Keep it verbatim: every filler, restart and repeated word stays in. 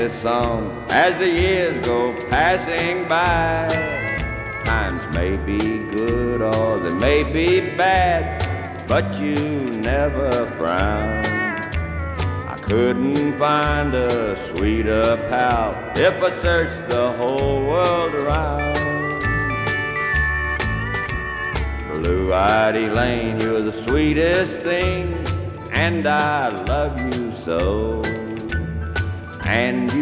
this song as the years go passing by. Times may be good or they may be bad, but you never frown. I couldn't find a sweeter pal if I searched the whole world around. Blue-eyed Elaine, you're the sweetest thing, and I love you so. And you